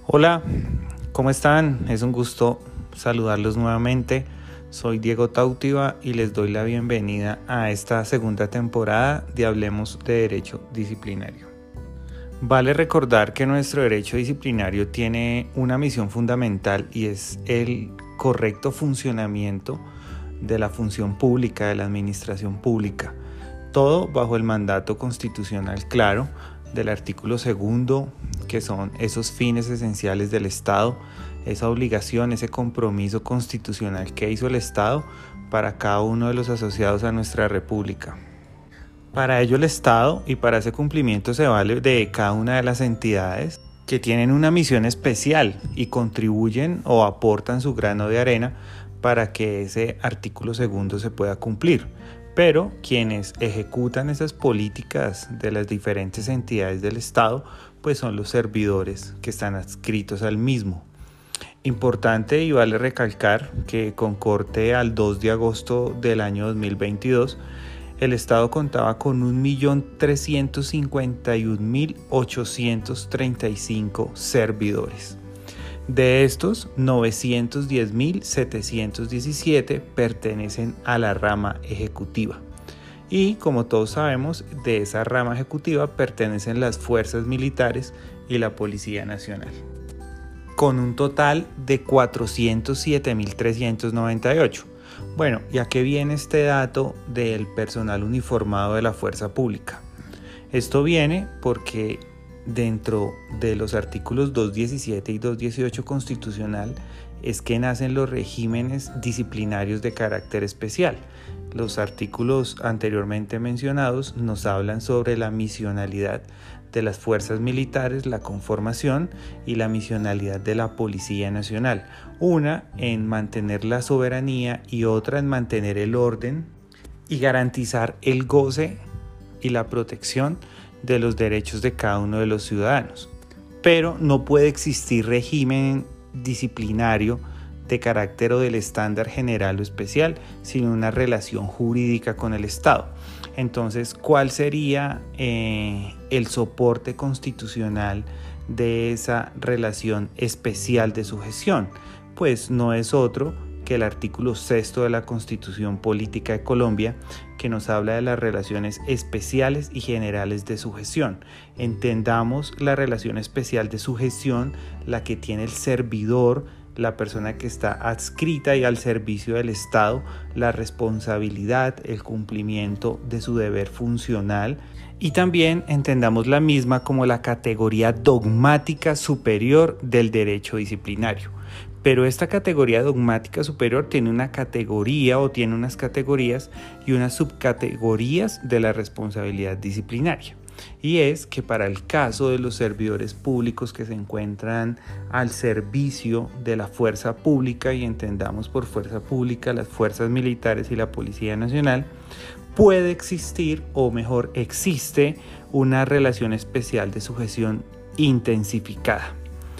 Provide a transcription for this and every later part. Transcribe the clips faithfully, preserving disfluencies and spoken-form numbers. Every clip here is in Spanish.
Hola, ¿cómo están? Es un gusto saludarlos nuevamente. Soy Diego Tautiva y les doy la bienvenida a esta segunda temporada de Hablemos de Derecho Disciplinario. Vale recordar que nuestro derecho disciplinario tiene una misión fundamental y es el correcto funcionamiento de la función pública, de la administración pública. Todo bajo el mandato constitucional claro del artículo segundo, que son esos fines esenciales del Estado, esa obligación, ese compromiso constitucional que hizo el Estado para cada uno de los asociados a nuestra república. Para ello el Estado y para ese cumplimiento se vale de cada una de las entidades que tienen una misión especial y contribuyen o aportan su grano de arena para que ese artículo segundo se pueda cumplir. Pero quienes ejecutan esas políticas de las diferentes entidades del Estado, pues son los servidores que están adscritos al mismo. Importante y vale recalcar que con corte al dos de agosto del año dos mil veintidós, el Estado contaba con un millón trescientos cincuenta y un mil ochocientos treinta y cinco servidores. De estos, novecientos diez mil setecientos diecisiete pertenecen a la rama ejecutiva. Y como todos sabemos, de esa rama ejecutiva pertenecen las fuerzas militares y la Policía Nacional, con un total de cuatrocientos siete mil trescientos noventa y ocho. Bueno, ¿y a qué viene este dato del personal uniformado de la fuerza pública? Esto viene porque dentro de los artículos doscientos diecisiete y doscientos dieciocho constitucional es que nacen los regímenes disciplinarios de carácter especial. Los artículos anteriormente mencionados nos hablan sobre la misionalidad de las fuerzas militares, la conformación y la misionalidad de la Policía Nacional. Una en mantener la soberanía y otra en mantener el orden y garantizar el goce y la protección de los derechos de cada uno de los ciudadanos. Pero no puede existir régimen disciplinario de carácter o del estándar general o especial, sino una relación jurídica con el Estado. Entonces, ¿cuál sería eh, el soporte constitucional de esa relación especial de sujeción? Pues no es otro que el artículo sexto de la Constitución Política de Colombia, que nos habla de las relaciones especiales y generales de sujeción. Entendamos la relación especial de sujeción, la que tiene el servidor, la persona que está adscrita y al servicio del Estado, la responsabilidad, el cumplimiento de su deber funcional, y también entendamos la misma como la categoría dogmática superior del derecho disciplinario. Pero esta categoría dogmática superior tiene una categoría o tiene unas categorías y unas subcategorías de la responsabilidad disciplinaria. Y es que para el caso de los servidores públicos que se encuentran al servicio de la fuerza pública, y entendamos por fuerza pública las fuerzas militares y la Policía Nacional, puede existir, o mejor existe, una relación especial de sujeción intensificada.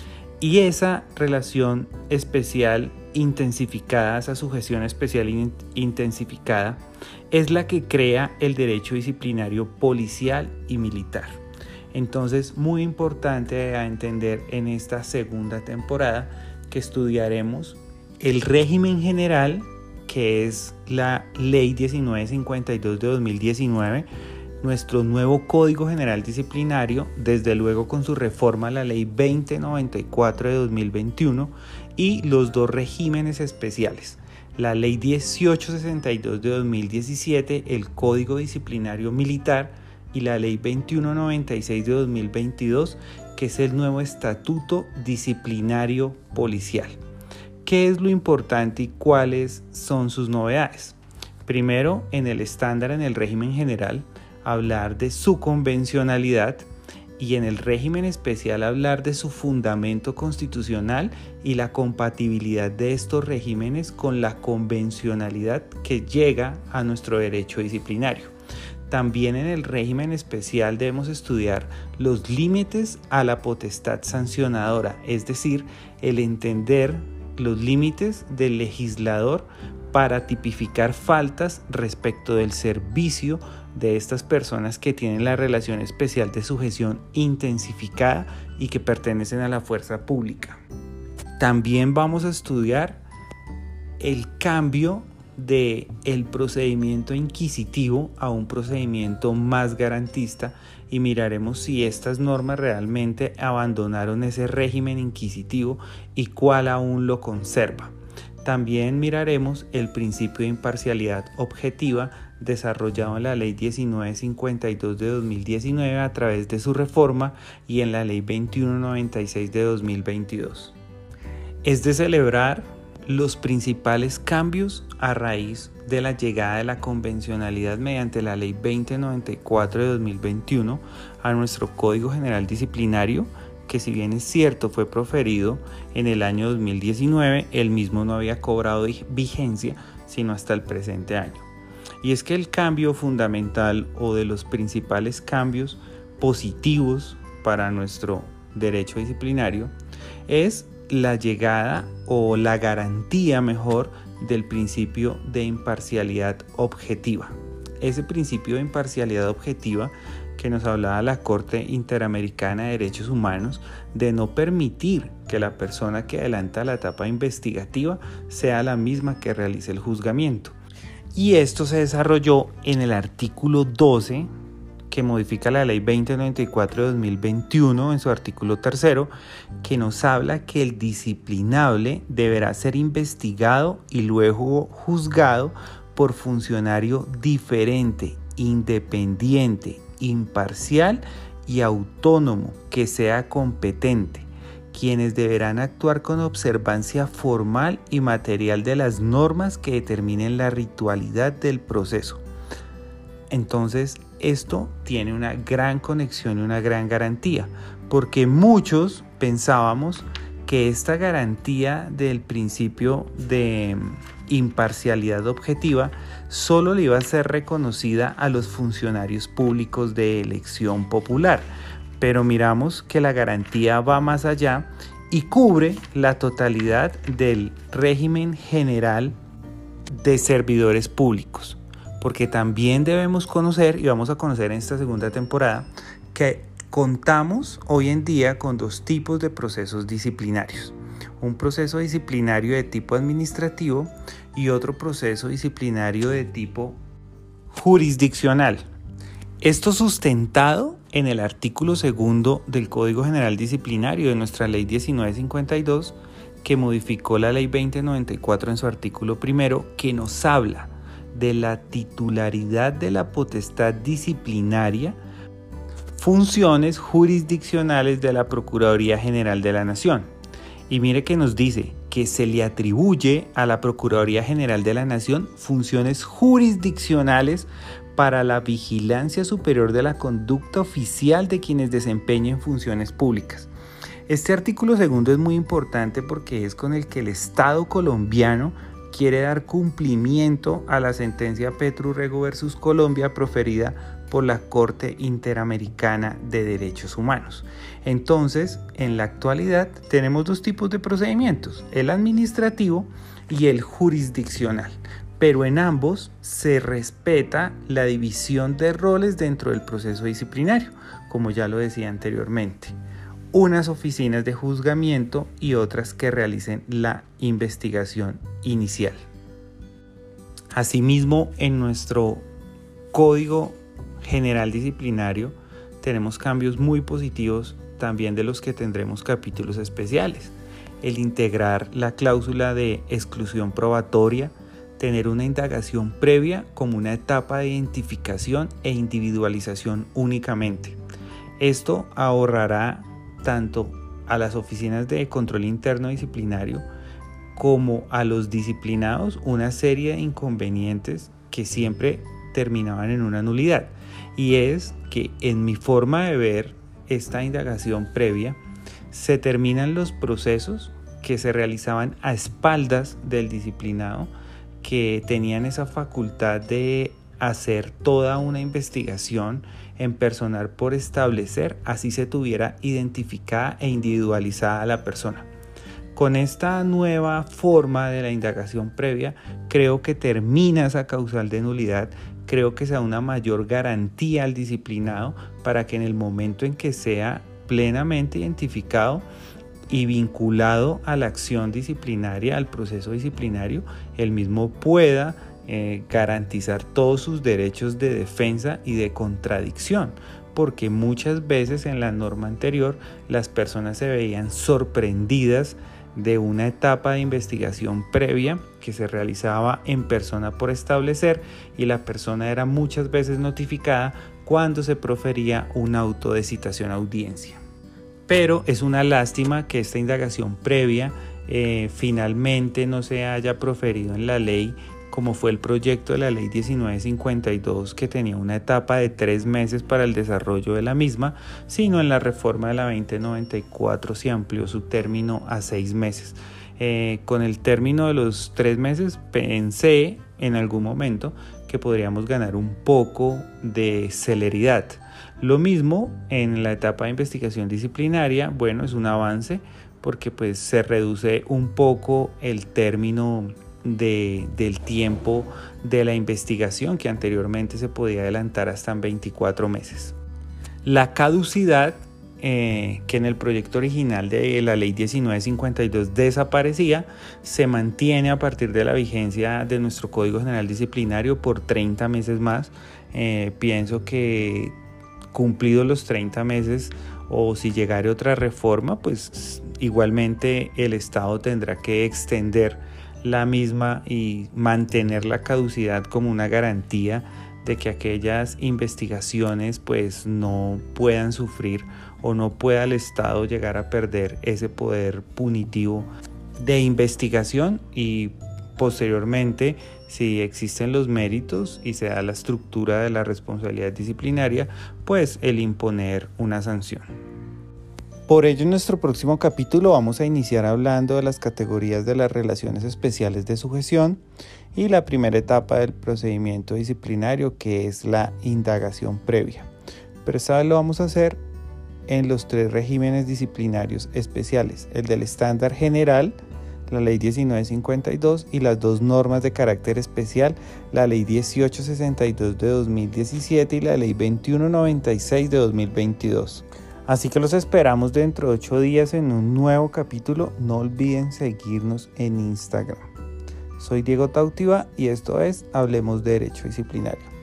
Y esa relación especial intensificada, esa sujeción especial in- intensificada, es la que crea el derecho disciplinario policial y militar. Entonces, muy importante a entender en esta segunda temporada que estudiaremos el régimen general, que es la Ley diecinueve cincuenta y dos de dos mil diecinueve, nuestro nuevo Código General Disciplinario, desde luego con su reforma a la Ley veinte noventa y cuatro de dos mil veintiuno, y los dos regímenes especiales, la Ley dieciocho sesenta y dos de dos mil diecisiete, el Código Disciplinario Militar, y la Ley veintiuno noventa y seis de dos mil veintidós, que es el nuevo Estatuto Disciplinario Policial. ¿Qué es lo importante y cuáles son sus novedades? Primero, en el estándar, en el régimen general, hablar de su convencionalidad, y en el régimen especial hablar de su fundamento constitucional y la compatibilidad de estos regímenes con la convencionalidad que llega a nuestro derecho disciplinario. También en el régimen especial debemos estudiar los límites a la potestad sancionadora, es decir, el entender los límites del legislador para tipificar faltas respecto del servicio de estas personas que tienen la relación especial de sujeción intensificada y que pertenecen a la fuerza pública. También vamos a estudiar el cambio de el procedimiento inquisitivo a un procedimiento más garantista y miraremos si estas normas realmente abandonaron ese régimen inquisitivo y cuál aún lo conserva. También miraremos el principio de imparcialidad objetiva desarrollado en la Ley diecinueve cincuenta y dos de dos mil diecinueve a través de su reforma y en la Ley veintiuno noventa y seis de dos mil veintidós. Es de celebrar los principales cambios a raíz de la llegada de la convencionalidad mediante la Ley veinte noventa y cuatro de dos mil veintiuno a nuestro Código General Disciplinario, que si bien es cierto fue proferido en el año dos mil diecinueve, el mismo no había cobrado vigencia sino hasta el presente año. Y es que el cambio fundamental o de los principales cambios positivos para nuestro derecho disciplinario es la llegada o la garantía mejor del principio de imparcialidad objetiva. Ese principio de imparcialidad objetiva que nos hablaba la Corte Interamericana de Derechos Humanos de no permitir que la persona que adelanta la etapa investigativa sea la misma que realice el juzgamiento. Y esto se desarrolló en el artículo doce que modifica la Ley veinte noventa y cuatro de dos mil veintiuno en su artículo tercero, que nos habla que el disciplinable deberá ser investigado y luego juzgado por funcionario diferente, independiente, imparcial y autónomo que sea competente, quienes deberán actuar con observancia formal y material de las normas que determinen la ritualidad del proceso. Entonces, esto tiene una gran conexión y una gran garantía, porque muchos pensábamos que esta garantía del principio de imparcialidad objetiva solo le iba a ser reconocida a los funcionarios públicos de elección popular, pero miramos que la garantía va más allá y cubre la totalidad del régimen general de servidores públicos, porque también debemos conocer, y vamos a conocer en esta segunda temporada, que contamos hoy en día con dos tipos de procesos disciplinarios. Un proceso disciplinario de tipo administrativo y otro proceso disciplinario de tipo jurisdiccional. Esto sustentado en el artículo segundo del Código General Disciplinario de nuestra Ley diecinueve cincuenta y dos, que modificó la Ley veinte noventa y cuatro en su artículo primero, que nos habla de la titularidad de la potestad disciplinaria, funciones jurisdiccionales de la Procuraduría General de la Nación. Y mire que nos dice que se le atribuye a la Procuraduría General de la Nación funciones jurisdiccionales para la vigilancia superior de la conducta oficial de quienes desempeñen funciones públicas. Este artículo segundo es muy importante porque es con el que el Estado colombiano quiere dar cumplimiento a la sentencia Petro Urrego versus Colombia proferida por la Corte Interamericana de Derechos Humanos. Entonces, en la actualidad tenemos dos tipos de procedimientos, el administrativo y el jurisdiccional, pero en ambos se respeta la división de roles dentro del proceso disciplinario, como ya lo decía anteriormente. Unas oficinas de juzgamiento y otras que realicen la investigación inicial. Asimismo, en nuestro Código General Disciplinario tenemos cambios muy positivos también de los que tendremos capítulos especiales. El integrar la cláusula de exclusión probatoria, tener una indagación previa como una etapa de identificación e individualización únicamente. Esto ahorrará tanto a las oficinas de control interno disciplinario como a los disciplinados una serie de inconvenientes que siempre terminaban en una nulidad, y es que en mi forma de ver esta indagación previa se terminan los procesos que se realizaban a espaldas del disciplinado, que tenían esa facultad de hacer toda una investigación en personal por establecer, así se tuviera identificada e individualizada la persona. Con esta nueva forma de la indagación previa, creo que termina esa causal de nulidad creo que sea una mayor garantía al disciplinado para que en el momento en que sea plenamente identificado y vinculado a la acción disciplinaria, al proceso disciplinario, él mismo pueda eh, garantizar todos sus derechos de defensa y de contradicción, porque muchas veces en la norma anterior las personas se veían sorprendidas de una etapa de investigación previa que se realizaba en persona por establecer, y la persona era muchas veces notificada cuando se profería un auto de citación a audiencia. Pero es una lástima que esta indagación previa eh, finalmente no se haya proferido en la ley, como fue el proyecto de la ley diecinueve cincuenta y dos, que tenía una etapa de tres meses para el desarrollo de la misma, sino en la reforma de la veinte noventa y cuatro se amplió su término a seis meses. Eh, con el término de los tres meses pensé en algún momento que podríamos ganar un poco de celeridad. Lo mismo en la etapa de investigación disciplinaria. Bueno, es un avance porque pues se reduce un poco el término de, del tiempo de la investigación, que anteriormente se podía adelantar hasta en veinticuatro meses. La caducidad, eh, que en el proyecto original de la ley diecinueve cincuenta y dos desaparecía, se mantiene a partir de la vigencia de nuestro Código General Disciplinario por treinta meses más. Eh, pienso que cumplidos los treinta meses, o si llegare otra reforma, pues igualmente el Estado tendrá que extender la misma y mantener la caducidad como una garantía de que aquellas investigaciones pues no puedan sufrir o no pueda el Estado llegar a perder ese poder punitivo de investigación, y posteriormente, si existen los méritos y se da la estructura de la responsabilidad disciplinaria, pues el imponer una sanción. Por ello, en nuestro próximo capítulo vamos a iniciar hablando de las categorías de las relaciones especiales de sujeción y la primera etapa del procedimiento disciplinario, que es la indagación previa. Pero esta vez lo vamos a hacer en los tres regímenes disciplinarios especiales: el del estándar general, la ley diecinueve cincuenta y dos, y las dos normas de carácter especial, la ley dieciocho sesenta y dos de dos mil diecisiete y la ley veintiuno noventa y seis de dos mil veintidós. Así que los esperamos dentro de ocho días en un nuevo capítulo. No olviden seguirnos en Instagram. Soy Diego Tautiva y esto es Hablemos de Derecho Disciplinario.